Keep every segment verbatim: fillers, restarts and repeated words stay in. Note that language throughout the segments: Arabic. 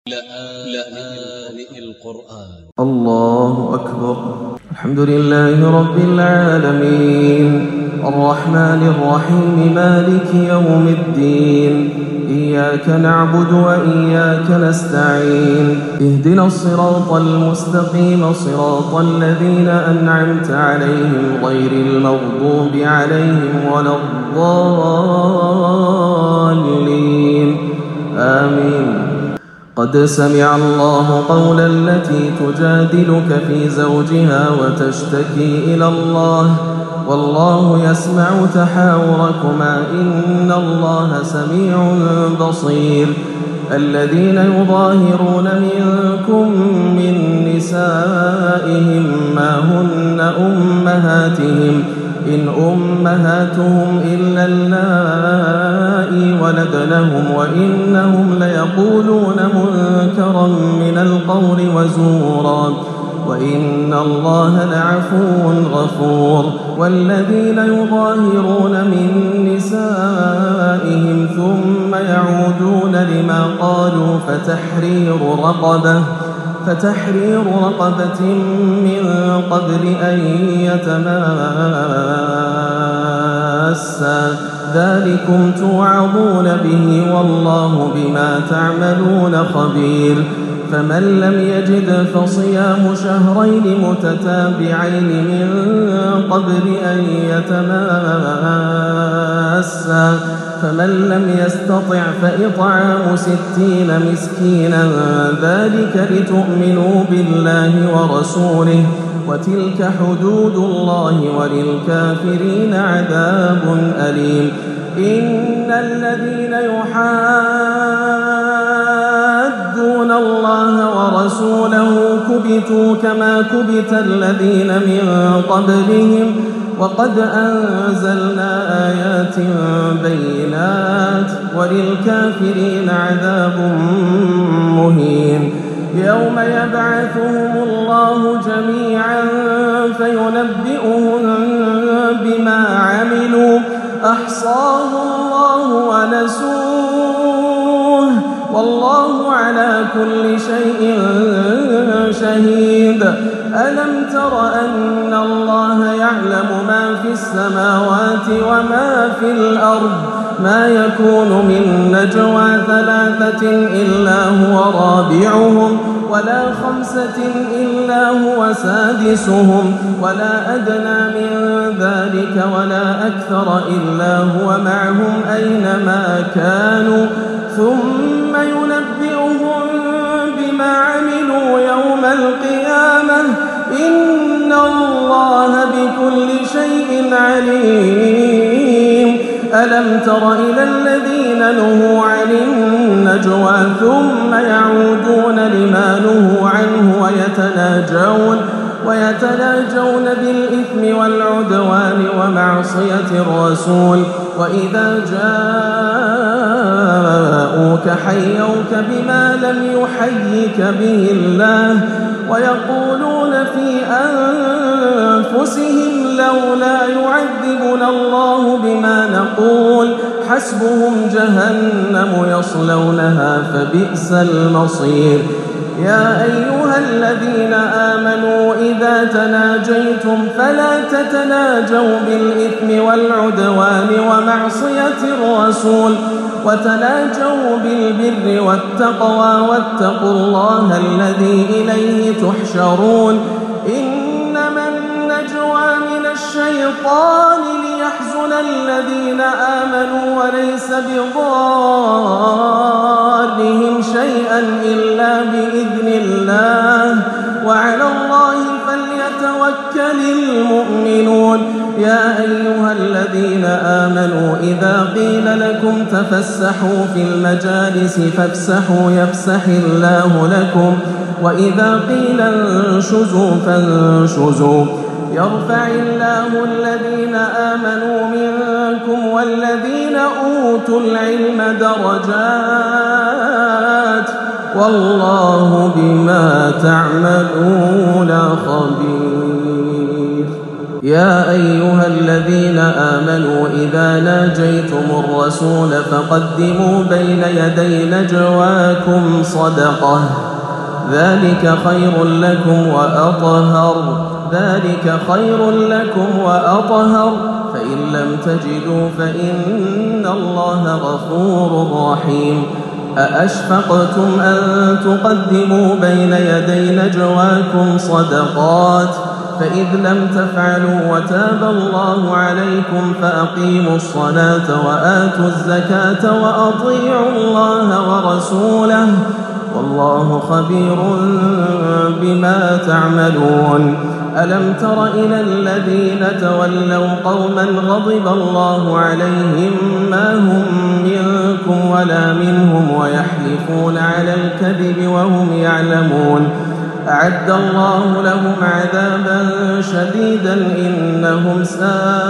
لآن القرآن. الله أكبر. الحمد لله رب العالمين الرحمن الرحيم مالك يوم الدين إياك نعبد وإياك نستعين اهدنا الصراط المستقيم صراط الذين أنعمت عليهم غير المغضوب عليهم ولا الضالين آمين. قد سمع الله قولا التي تجادلك في زوجها وتشتكي إلى الله والله يسمع تحاوركما إن الله سميع بصير. الذين يظاهرون منكم من نسائهم ما هن أمهاتهم إن أمهاتهم إلا اللائي ولدنهم وإنهم ليقولون منكرا من القول وزورا وإن الله لعفو غفور. والذين يظاهرون من نسائهم ثم يعودون لما قالوا فتحرير رقبة فتحرير رقبة من قبل أن يتماسا ذلكم توعظون به والله بما تعملون خبير. فمن لم يجد فصيام شهرين متتابعين من قبل أن يتماسا فمن لم يستطع فإطعام ستين مسكينا ذلك لتؤمنوا بالله ورسوله وتلك حدود الله وللكافرين عذاب أليم. إن الذين يحادون الله ورسوله كبتوا كما كبت الذين من قبلهم وقد أنزلنا آيات بينات وللكافرين عذاب مهين. يوم يبعثهم الله جميعا فينبئهم بما عملوا أحصاه الله ونسوه والله على كل شيء شهيد. ألم تر أن الله يعلم ما في السماوات وما في الأرض ما يكون من نجوى ثلاثة إلا هو رابعهم ولا خمسة إلا هو سادسهم ولا أدنى من ذلك ولا أكثر إلا هو معهم أينما كانوا ثم ينبئهم بما عملوا يوم القيامة إن الله بكل شيء عليم. ألم تر إلى الذين نهوا عن النجوى ثم يعودون لما نهوا عنه ويتناجون ويتناجون بالإثم والعدوان ومعصية الرسول وإذا جاءوك حيوك بما لم يحيك به الله ويقولون في أنفسهم لولا يعذبنا الله بما نقول حسبهم جهنم يصلونها فبئس المصير. يا أيها الذين آمنوا إذا تناجيتم فلا تتناجوا بالإثم والعدوان ومعصية الرسول وتناجوا بالبر والتقوى واتقوا الله الذي إليه تحشرون. إنما النجوى من الشيطان ليحزن الذين آمنوا وليس بضارهم شيئا إلا بإذن الله وعلى الله فليتوكل المؤمنون. يا أيها الذين آمنوا إذا قيل لكم تفسحوا في المجالس فافسحوا يفسح الله لكم وإذا قيل انشزوا فانشزوا يرفع الله الذين آمنوا منكم والذين أوتوا العلم درجات والله بما تعملون خبير. يا أيها الذين آمنوا إذا ناجيتم الرسول فقدموا بين يدي نجواكم صدقة ذلك خير لكم وأطهر ذلك خير لكم وأطهر فإن لم تجدوا فإن الله غفور رحيم أأشفقتم أن تقدموا بين يدي نجواكم صدقات فإذ لم تفعلوا وتاب الله عليكم فأقيموا الصلاة وآتوا الزكاة وأطيعوا الله ورسوله والله خبير بما تعملون ألم تر إلى الذين تولوا قوما غضب الله عليهم ما هم منكم ولا منهم ويحلفون على الكذب وهم يعلمون أعد الله لهم عذابا شديدا إنهم ساء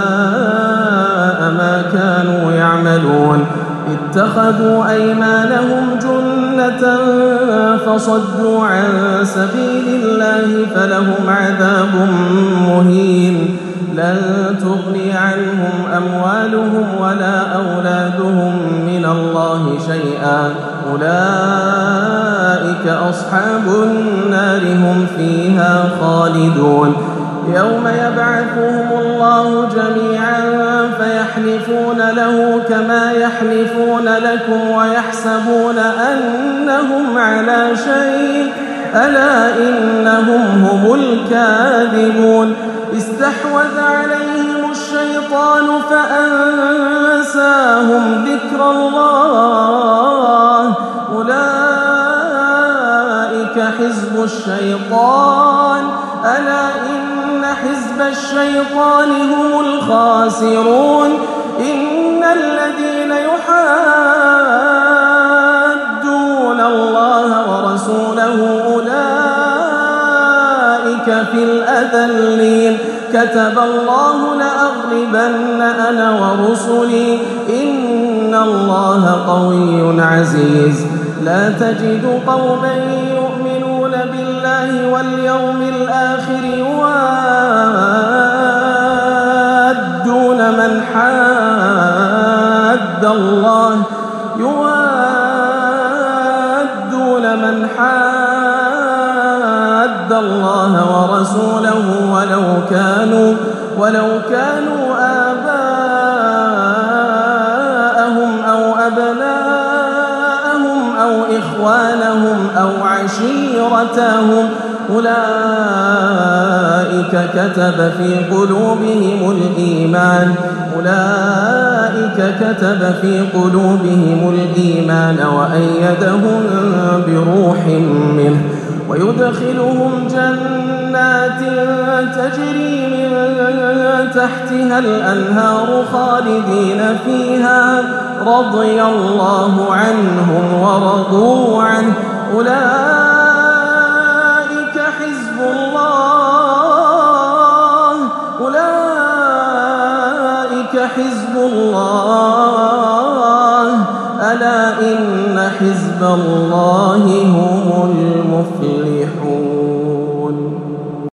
ما كانوا يعملون اتخذوا أيمانهم جنة فصدوا عن سبيل الله فلهم عذاب مهين لن تغني عنهم أموالهم ولا أولادهم من الله شيئا أولئك أصحاب النار هم فيها خالدون يوم يبعثهم الله جميعا فيحلفون له كما يحلفون لكم ويحسبون أنهم على شيء ألا إنهم هم الكاذبون استحوذ عليهم الشيطان فأنساهم ذكر الله أولئك حزب الشيطان ألا إن حزب الشيطان هم الخاسرون إن الذين يحادون الله ورسوله أولئك في الأذلين كتب الله لأغلبن أنا ورسلي إن الله قوي عزيز لا تجد قوما يؤمنون بالله واليوم الآخر يوادون من حاد الله يوادون من حاد الله ورسوله ولو كانوا ولو كانوا آباءهم أو أبناءهم أو إخوانهم أو عشيرتهم أولئك كتب في قلوبهم الإيمان أولئك كتب في قلوبهم الإيمان وأيدهم بروح منه ويدخلهم جنات تجري من تحتها الأنهار خالدين فيها رضي الله عنهم ورضوا عنه أولئك حزب الله أولئك حزب الله ألا إن حزب الله هم المفلحون